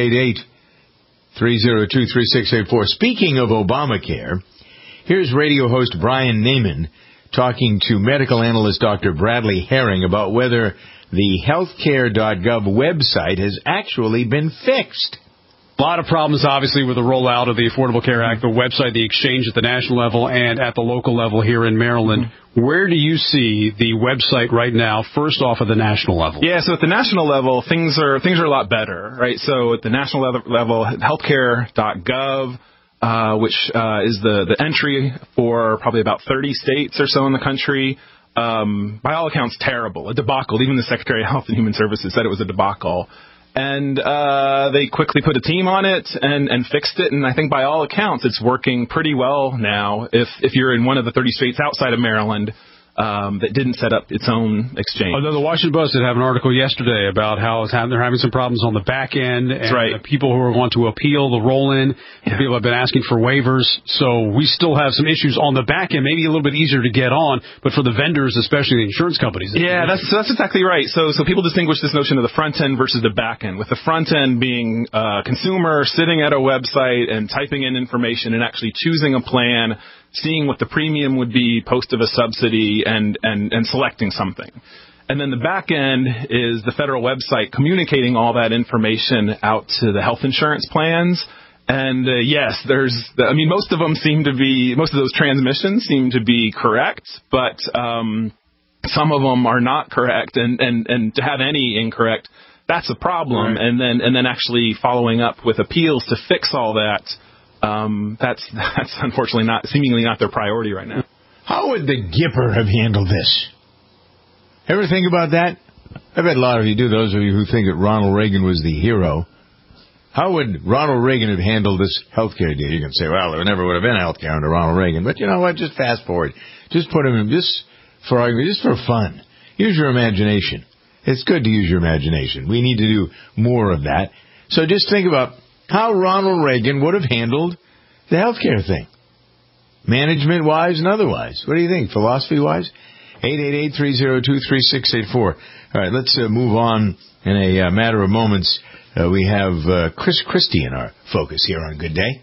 Speaker 1: 888-302-3684. Speaking of Obamacare, here's radio host Brian Naiman talking to medical analyst Dr. Bradley Herring about whether the healthcare.gov website has actually been fixed.
Speaker 10: A lot of problems, obviously, with the rollout of the Affordable Care Act, the website, the exchange at the national level and at the local level here in Maryland. Where do you see the website right now, first off at the national level?
Speaker 11: Yeah, so at the national level, things are a lot better, right? So at the national level, healthcare.gov, which is the entry for probably about 30 states or so in the country. by all accounts, terrible, a debacle. Even the Secretary of Health and Human Services said it was a debacle. And they quickly put a team on it and fixed it. And I think by all accounts, it's working pretty well now. If you're in one of the 30 states outside of Maryland that didn't set up its own exchange.
Speaker 10: Although the Washington Post did have an article yesterday about how they're having some problems on the back end. And the people who want to appeal the roll-in, people have been asking for waivers. So we still have some issues on the back end, maybe a little bit easier to get on, but for the vendors, especially the insurance companies.
Speaker 11: Yeah, that's exactly right. So people distinguish this notion of the front end versus the back end, with the front end being a consumer sitting at a website and typing in information and actually choosing a plan, seeing what the premium would be post of a subsidy, and selecting something. And then the back end is the federal website communicating all that information out to the health insurance plans. And yes, most of those transmissions seem to be correct, but some of them are not correct, and to have any incorrect, that's a problem. Right. And then actually following up with appeals to fix all that. That's unfortunately seemingly not their priority right now.
Speaker 1: How would the Gipper have handled this? Ever think about that? I bet a lot of you do, those of you who think that Ronald Reagan was the hero. How would Ronald Reagan have handled this health care deal? You can say, well, there never would have been health care under Ronald Reagan. But you know what? Just fast forward. Just put him in, just for fun. Use your imagination. It's good to use your imagination. We need to do more of that. So just think about how Ronald Reagan would have handled the healthcare thing, management-wise and otherwise. What do you think, philosophy-wise? 888-302-3684. All right, let's move on in a matter of moments. We have Chris Christie in our focus here on Good Day.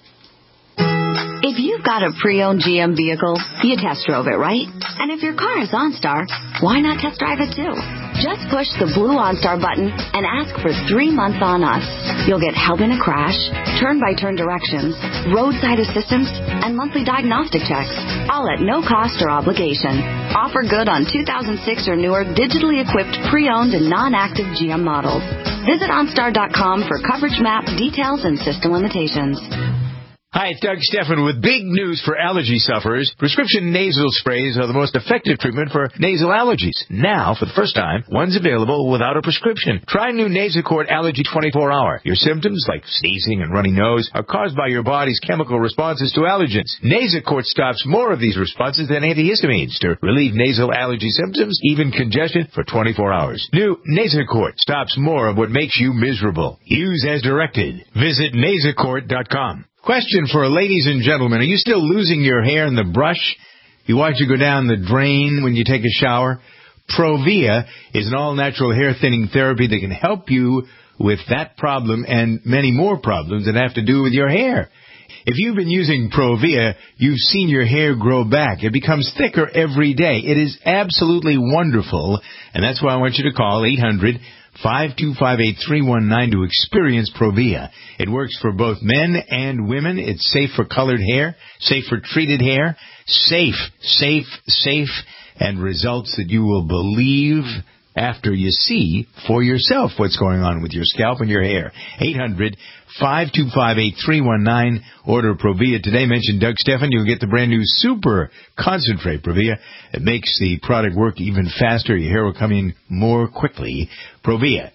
Speaker 12: If you've got a pre-owned GM vehicle, you test drove it, right? And if your car is OnStar, why not test drive it too? Just push the blue OnStar button and ask for 3 months on us. You'll get help in a crash, turn-by-turn directions, roadside assistance, and monthly diagnostic checks, all at no cost or obligation. Offer good on 2006 or newer digitally equipped pre-owned and non-active GM models. Visit OnStar.com for coverage map, details, and system limitations.
Speaker 1: Hi, it's Doug Stephan with big news for allergy sufferers. Prescription nasal sprays are the most effective treatment for nasal allergies. Now, for the first time, one's available without a prescription. Try new Nasacort Allergy 24-Hour. Your symptoms, like sneezing and runny nose, are caused by your body's chemical responses to allergens. Nasacort stops more of these responses than antihistamines to relieve nasal allergy symptoms, even congestion, for 24 hours. New Nasacort stops more of what makes you miserable. Use as directed. Visit Nasacort.com. Question for ladies and gentlemen. Are you still losing your hair in the brush? You watch it go down the drain when you take a shower? Provia is an all-natural hair thinning therapy that can help you with that problem and many more problems that have to do with your hair. If you've been using Provia, you've seen your hair grow back. It becomes thicker every day. It is absolutely wonderful, and that's why I want you to call 800-525-8319 to experience Provia. It works for both men and women. It's safe for colored hair, safe for treated hair, safe, and results that you will believe after you see for yourself what's going on with your scalp and your hair. 800-525-8319. Order Provia today. Mention Doug Stephan. You'll get the brand new Super Concentrate Provia. It makes the product work even faster. Your hair will come in more quickly. Provia.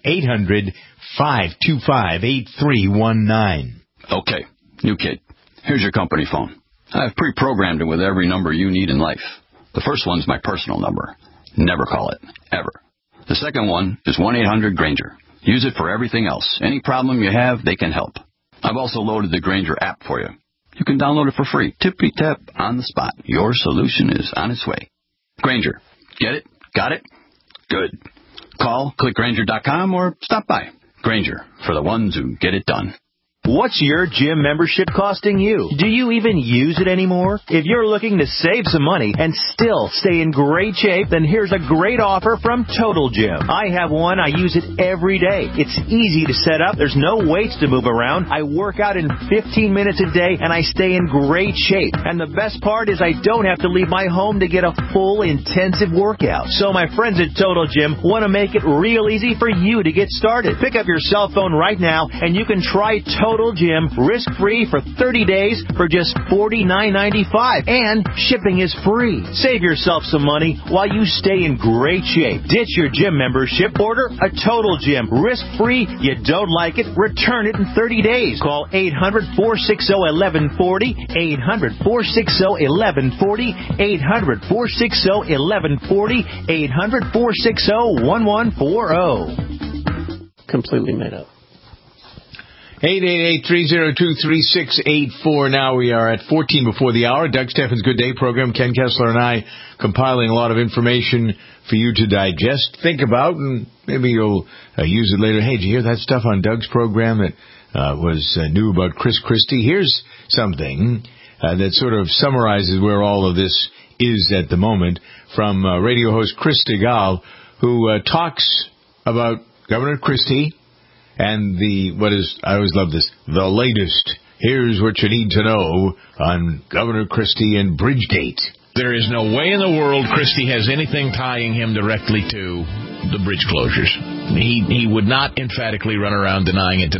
Speaker 1: 800-525-8319.
Speaker 13: Okay, new kid. Here's your company phone. I've pre-programmed it with every number you need in life. The first one's my personal number. Never call it. Ever. The second one is 1-800-GRAINGER. Use it for everything else. Any problem you have, they can help. I've also loaded the Grainger app for you. You can download it for free. Tippy-tap on the spot. Your solution is on its way. Grainger. Get it? Got it? Good. Call, click Grainger.com, or stop by. Grainger, for the ones who get it done.
Speaker 14: What's your gym membership costing you? Do you even use it anymore? If you're looking to save some money and still stay in great shape, then here's a great offer from Total Gym. I have one. I use it every day. It's easy to set up. There's no weights to move around. I work out in 15 minutes a day, and I stay in great shape. And the best part is I don't have to leave my home to get a full, intensive workout. So my friends at Total Gym want to make it real easy for you to get started. Pick up your cell phone right now, and you can try Total Total Gym risk-free for 30 days for just $49.95. And shipping is free. Save yourself some money while you stay in great shape. Ditch your gym membership. Order a Total Gym risk-free. You don't like it? Return it in 30 days. Call 800-460-1140. 800-460-1140. 800-460-1140. 800-460-1140.
Speaker 2: Completely made up.
Speaker 1: 888-302-3684. Now we are at 14 before the hour. Doug Steffens' Good Day program. Ken Kessler and I compiling a lot of information for you to digest, think about, and maybe you'll use it later. Hey, did you hear that stuff on Doug's program that was new about Chris Christie? Here's something that sort of summarizes where all of this is at the moment from radio host Chris Stigall, who talks about Governor Christie and I always love this, the latest. Here's what you need to know on Governor Christie and Bridgegate.
Speaker 9: There is no way in the world Christie has anything tying him directly to the bridge closures. He would not emphatically run around denying it.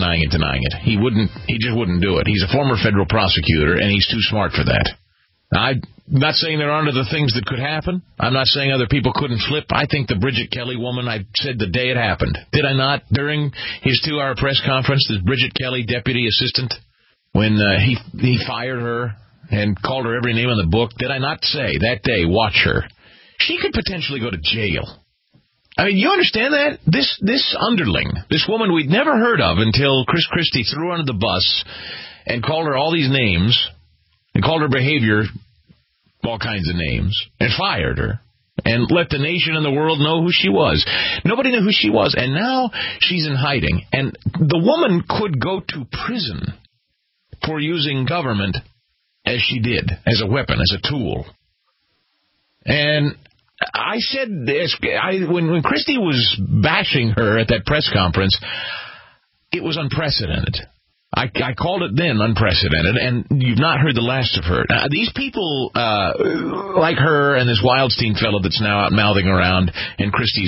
Speaker 9: He just wouldn't do it. He's a former federal prosecutor, and he's too smart for that. I'm not saying there aren't other things that could happen. I'm not saying other people couldn't flip. I think the Bridget Kelly woman, I said the day it happened. Did I not? During his 2-hour press conference, this Bridget Kelly deputy assistant, when he fired her and called her every name in the book, did I not say that day, watch her? She could potentially go to jail. I mean, you understand that? This underling, this woman we'd never heard of until Chris Christie threw her under the bus and called her all these names and called her behavior all kinds of names and fired her and let the nation and the world know who she was. Nobody knew who she was, and now she's in hiding. And the woman could go to prison for using government as she did, as a weapon, as a tool. And I said this, when Christie was bashing her at that press conference, it was unprecedented. I called it then unprecedented, and you've not heard the last of her. Now, these people like her and this Wildstein fellow that's now out mouthing around, and Christie's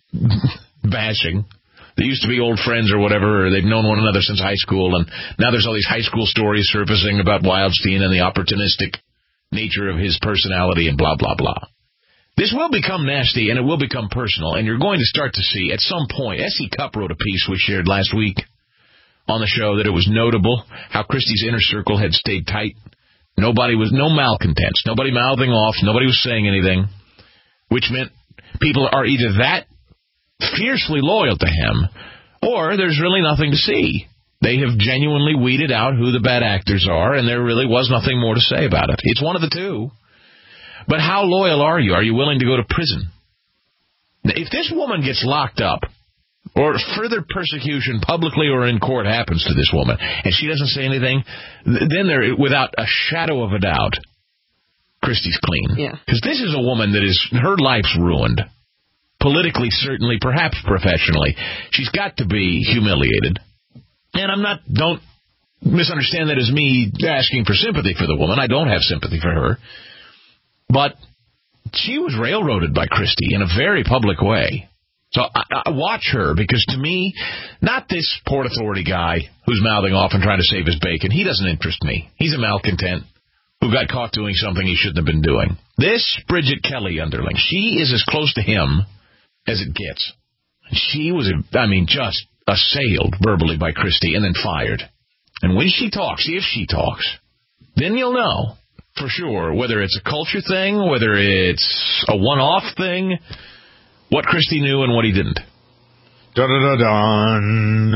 Speaker 9: bashing. They used to be old friends or whatever, or they've known one another since high school, and now there's all these high school stories surfacing about Wildstein and the opportunistic nature of his personality and blah, blah, blah. This will become nasty, and it will become personal, and you're going to start to see at some point. S.E. Cupp wrote a piece we shared last week on the show that it was notable how Christie's inner circle had stayed tight. No malcontents, nobody mouthing off, nobody was saying anything, which meant people are either that fiercely loyal to him, or there's really nothing to see. They have genuinely weeded out who the bad actors are, and there really was nothing more to say about it. It's one of the two. But how loyal are you? Are you willing to go to prison? If this woman gets locked up, or further persecution publicly or in court happens to this woman, and she doesn't say anything, then there, without a shadow of a doubt, Christie's clean. Yeah. Because this is a woman that her life's ruined. Politically, certainly, perhaps professionally. She's got to be humiliated. And don't misunderstand that as me asking for sympathy for the woman. I don't have sympathy for her. But she was railroaded by Christie in a very public way. So I watch her, because to me, not this Port Authority guy who's mouthing off and trying to save his bacon. He doesn't interest me. He's a malcontent who got caught doing something he shouldn't have been doing. This Bridget Kelly underling, she is as close to him as it gets. She was, just assailed verbally by Christie and then fired. And when she talks, if she talks, then you'll know for sure whether it's a culture thing, whether it's a one-off thing, what Christie knew and what he didn't.
Speaker 1: Dun-dun-dun-dun.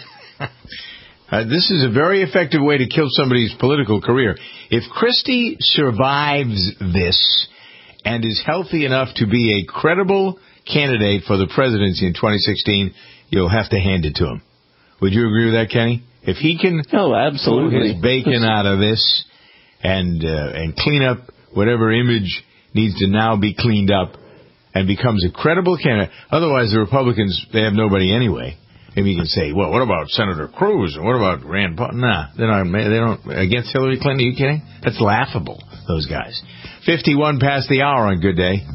Speaker 1: This is a very effective way to kill somebody's political career. If Christie survives this and is healthy enough to be a credible candidate for the presidency in 2016, you'll have to hand it to him. Would you agree with that, Kenny? If he can pull his bacon out of this and clean up whatever image needs to now be cleaned up and becomes a credible candidate, otherwise the Republicans, they have nobody anyway. Maybe you can say, well, what about Senator Cruz and what about Rand Paul? Nah, they don't against Hillary Clinton. Are you kidding? That's laughable, those guys. 51 past the hour on Good Day.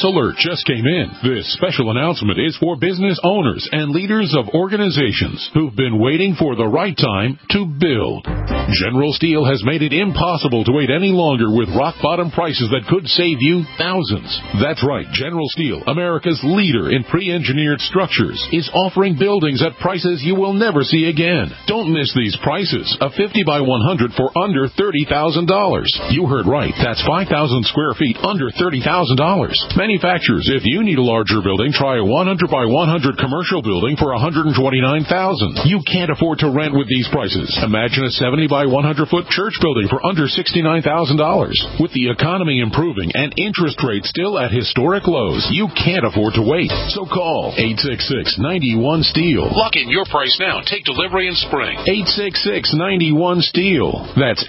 Speaker 16: This alert just came in. This special announcement is for business owners and leaders of organizations who've been waiting for the right time to build. General Steel has made it impossible to wait any longer with rock-bottom prices that could save you thousands. That's right. General Steel, America's leader in pre-engineered structures, is offering buildings at prices you will never see again. Don't miss these prices. A 50 by 100 for under $30,000. You heard right. That's 5,000 square feet under $30,000. Manufacturers, if you need a larger building, try a 100 by 100 commercial building for $129,000. You can't afford to rent with these prices. Imagine a 70 by 100 foot church building for under $69,000. With the economy improving and interest rates still at historic lows, you can't afford to wait. So call 866-91-STEEL. Lock in your price now. Take delivery in spring. 866-91-STEEL. That's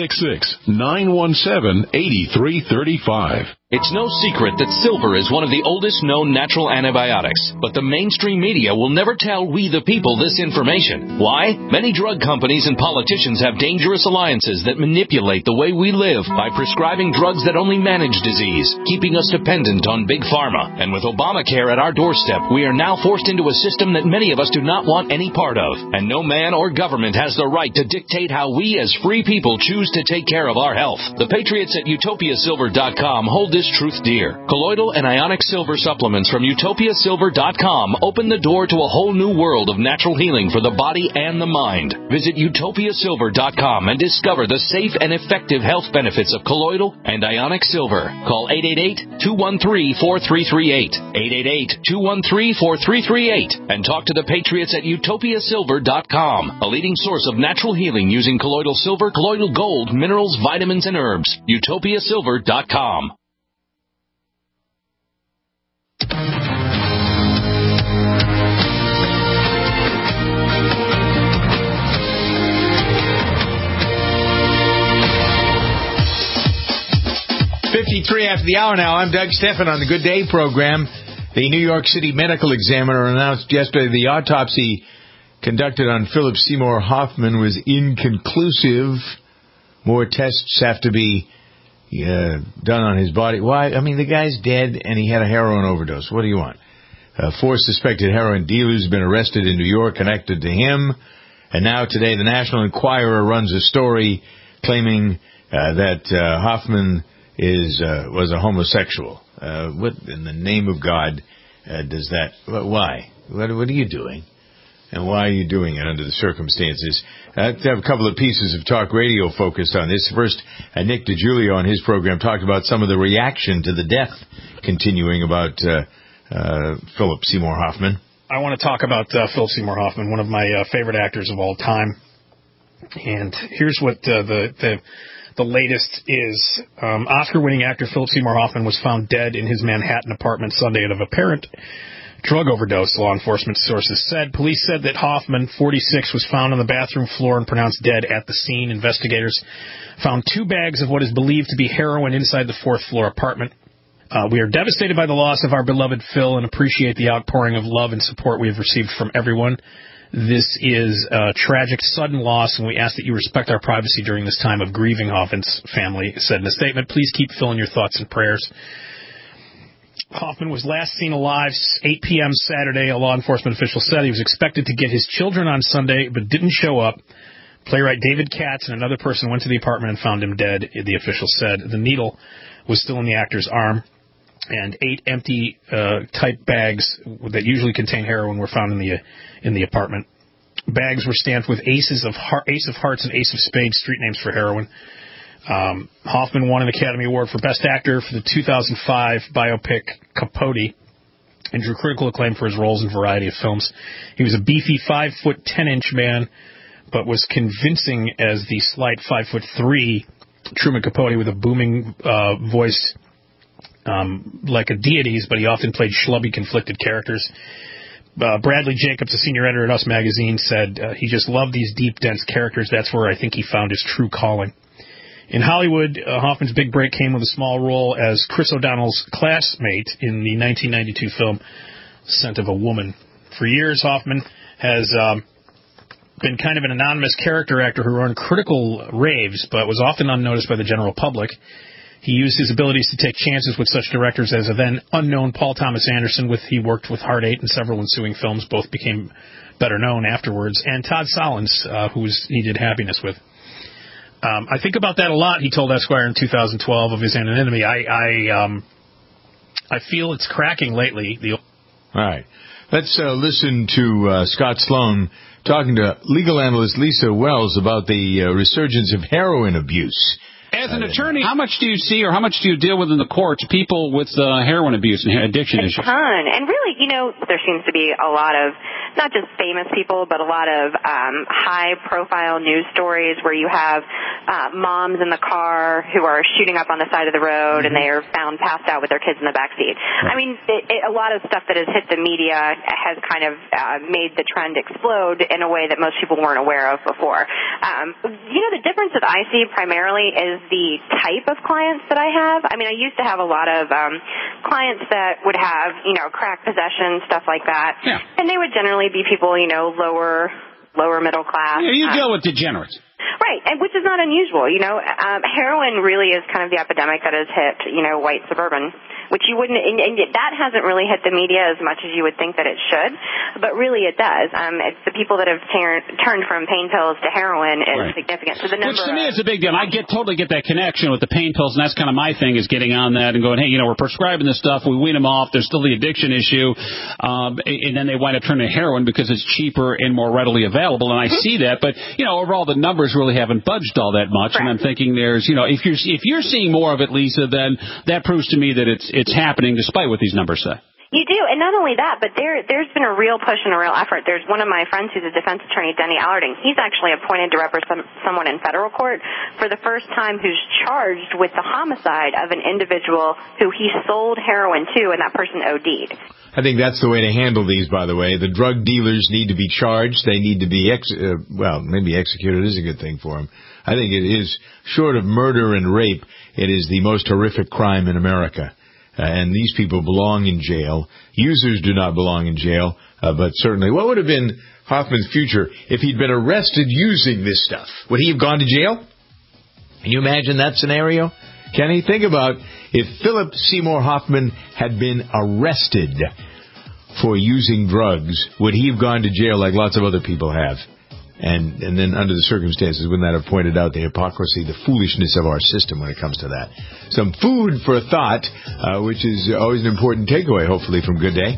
Speaker 16: 866-917-8335.
Speaker 17: It's no secret that silver is one of the oldest known natural antibiotics, but the mainstream media will never tell we the people this information. Why? Many drug companies and politicians have dangerous alliances that manipulate the way we live by prescribing drugs that only manage disease, keeping us dependent on big pharma. And with Obamacare at our doorstep, we are now forced into a system that many of us do not want any part of. And no man or government has the right to dictate how we as free people choose to take care of our health. The patriots at utopiasilver.com hold this truth dear. Colloidal and ionic silver supplements from utopiasilver.com open the door to a whole new world of natural healing for the body and the mind. Visit utopiasilver.com and discover the safe and effective health benefits of colloidal and ionic silver. Call 888-213-4338. 888-213-4338 and talk to the patriots at utopiasilver.com, a leading source of natural healing using colloidal silver, colloidal gold, minerals, vitamins, and herbs. utopiasilver.com.
Speaker 1: .53 after the hour now. I'm Doug Stephan on the Good Day program. The New York City Medical Examiner announced yesterday the autopsy conducted on Philip Seymour Hoffman was inconclusive. More tests have to be done on his body. Why? I mean, the guy's dead and he had a heroin overdose. What do you want? 4 suspected heroin dealers have been arrested in New York connected to him. And now today the National Enquirer runs a story claiming that Hoffman was a homosexual. What in the name of God does that? Why? What are you doing? And why are you doing it under the circumstances? I have a couple of pieces of talk radio focused on this. First, Nick DiGiulio on his program talked about some of the reaction to the death continuing about Philip Seymour Hoffman.
Speaker 18: I want to talk about Philip Seymour Hoffman, one of my favorite actors of all time. And here's what the latest is. Oscar-winning actor Philip Seymour Hoffman was found dead in his Manhattan apartment Sunday of apparent drug overdose, law enforcement sources said. Police said that Hoffman, 46, was found on the bathroom floor and pronounced dead at the scene. Investigators found 2 bags of what is believed to be heroin inside the 4th floor apartment. We are devastated by the loss of our beloved Phil and appreciate the outpouring of love and support we have received from everyone. This is a tragic, sudden loss, and we ask that you respect our privacy during this time of grieving, Hoffman's family said in a statement. Please keep Phil in your thoughts and prayers. Hoffman was last seen alive 8 p.m. Saturday, a law enforcement official said. He was expected to get his children on Sunday, but didn't show up. Playwright David Katz and another person went to the apartment and found him dead, the official said. The needle was still in the actor's arm, and 8 empty type bags that usually contain heroin were found in the apartment. Bags were stamped with Ace of Hearts and Ace of Spades, street names for heroin. Hoffman won an Academy Award for Best Actor for the 2005 biopic Capote and drew critical acclaim for his roles in a variety of films. He was a beefy 5'10" man, but was convincing as the slight 5'3" Truman Capote with a booming voice like a deity's, but he often played schlubby, conflicted characters. Bradley Jacobs, a senior editor at Us Magazine, said he just loved these deep, dense characters. That's where I think he found his true calling. In Hollywood, Hoffman's big break came with a small role as Chris O'Donnell's classmate in the 1992 film Scent of a Woman. For years, Hoffman has been kind of an anonymous character actor who earned critical raves, but was often unnoticed by the general public. He used his abilities to take chances with such directors as a then unknown Paul Thomas Anderson. He worked with Heart 8 in several ensuing films. Both became better known afterwards. And Todd Solondz, he did Happiness with. I think about that a lot. He told Esquire in 2012 of his anonymity. I feel it's cracking lately. All
Speaker 1: right. Let's listen to Scott Sloan talking to legal analyst Lisa Wells about the resurgence of heroin abuse.
Speaker 10: As an attorney, how much do you see or how much do you deal with in the courts people with heroin abuse and addiction issues?
Speaker 19: A ton. And really, there seems to be a lot of, not just famous people, but a lot of high-profile news stories where you have moms in the car who are shooting up on the side of the road and they are found passed out with their kids in the backseat. I mean, a lot of stuff that has hit the media has kind of made the trend explode in a way that most people weren't aware of before. The difference that I see primarily is the type of clients that I have. I mean, I used to have a lot of clients that would have, crack possession, stuff like that. Yeah. And they would generally be people, lower middle class.
Speaker 10: Yeah, you deal with degenerates.
Speaker 19: Right, and which is not unusual. Heroin really is kind of the epidemic that has hit, white suburban, which you wouldn't, and that hasn't really hit the media as much as you would think that it should, but really it does. It's the people that have turned from pain pills to heroin is significant. So the number,
Speaker 10: which to me is a big deal. I totally get that connection with the pain pills, and that's kind of my thing, is getting on that and going, hey, we're prescribing this stuff, we wean them off, there's still the addiction issue, and then they wind up turning to heroin because it's cheaper and more readily available, and I see that, but, overall the numbers really haven't budged all that much, and I'm thinking there's, if you're seeing more of it, Lisa, then that proves to me that it's happening despite what these numbers say.
Speaker 19: You do, and not only that, but there's been a real push and a real effort. There's one of my friends who's a defense attorney, Denny Allarding. He's actually appointed to represent someone in federal court for the first time who's charged with the homicide of an individual who he sold heroin to, and that person OD'd.
Speaker 1: I think that's the way to handle these, by the way. The drug dealers need to be charged. They need to be, maybe executed is a good thing for them. I think it is, short of murder and rape, it is the most horrific crime in America. And these people belong in jail. Users do not belong in jail, but certainly. What would have been Hoffman's future if he'd been arrested using this stuff? Would he have gone to jail? Can you imagine that scenario? Kenny, think about if Philip Seymour Hoffman had been arrested for using drugs, would he have gone to jail like lots of other people have? And then under the circumstances, wouldn't that have pointed out the hypocrisy, the foolishness of our system when it comes to that? Some food for thought, which is always an important takeaway, hopefully, from Good Day.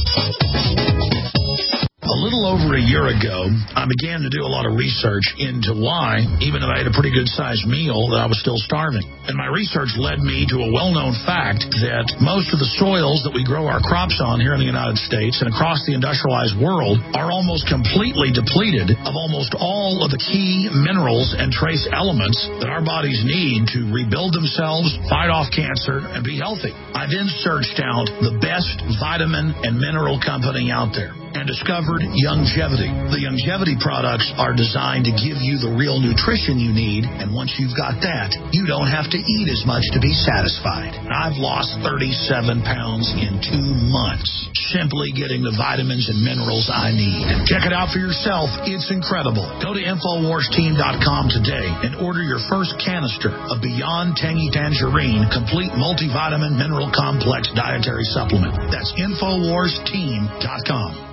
Speaker 20: A little over a year ago, I began to do a lot of research into why, even if I had a pretty good-sized meal, that I was still starving. And my research led me to a well-known fact that most of the soils that we grow our crops on here in the United States and across the industrialized world are almost completely depleted of almost all of the key minerals and trace elements that our bodies need to rebuild themselves, fight off cancer, and be healthy. I then searched out the best vitamin and mineral company out there and discovered Youngevity. The Youngevity products are designed to give you the real nutrition you need, and once you've got that, you don't have to eat as much to be satisfied. I've lost 37 pounds in 2 months simply getting the vitamins and minerals I need. Check it out for yourself. It's incredible. Go to InfoWarsTeam.com today and order your first canister of Beyond Tangy Tangerine Complete Multivitamin Mineral Complex Dietary Supplement. That's InfoWarsTeam.com.